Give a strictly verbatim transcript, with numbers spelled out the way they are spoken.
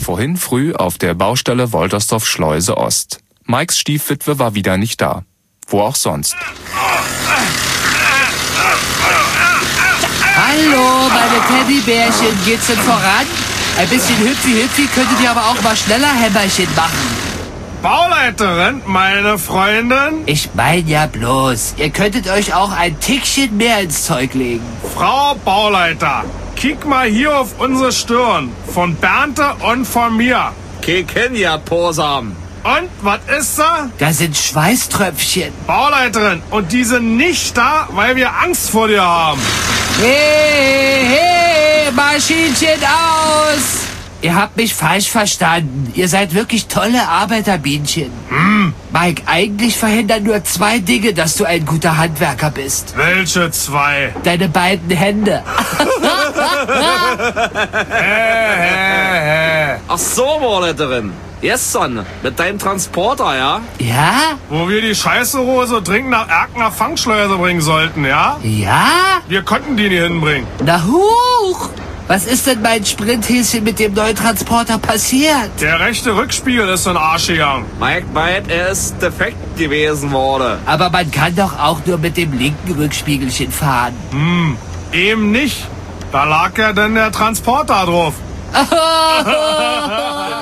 Vorhin früh auf der Baustelle Woltersdorf-Schleuse Ost. Mikes Stiefwitwe war wieder nicht da. Wo auch sonst. Hallo, meine Teddybärchen, geht's denn voran? Ein bisschen hüpfi-hüpfi könntet ihr aber auch mal schneller Hämmerchen machen. Bauleiterin, meine Freundin? Ich mein ja bloß, ihr könntet euch auch ein Tickchen mehr ins Zeug legen. Frau Bauleiter, kick mal hier auf unsere Stirn. Von Bernte und von mir. Kicken ja, Posam. Und, was ist da? Da sind Schweißtröpfchen. Bauleiterin, und die sind nicht da, weil wir Angst vor dir haben. Hey, hey, Maschinchen aus! Ihr habt mich falsch verstanden. Ihr seid wirklich tolle Arbeiterbienchen. Hm. Mike, eigentlich verhindern nur zwei Dinge, dass du ein guter Handwerker bist. Welche zwei? Deine beiden Hände. hä, hä, hä. Ach so, Bauleiterin. Gestern, mit deinem Transporter, ja? Ja? Wo wir die Scheiße so dringend nach Erkner Fangschleuse bringen sollten, ja? Ja? Wir konnten die nicht hinbringen. Na huch! Was ist denn mein Sprinthäschen mit dem neuen Transporter passiert? Der rechte Rückspiegel ist in den Arsch gegangen. Mike meint, er ist defekt gewesen worden. Aber man kann doch auch nur mit dem linken Rückspiegelchen fahren. Hm, eben nicht. Da lag ja dann der Transporter drauf.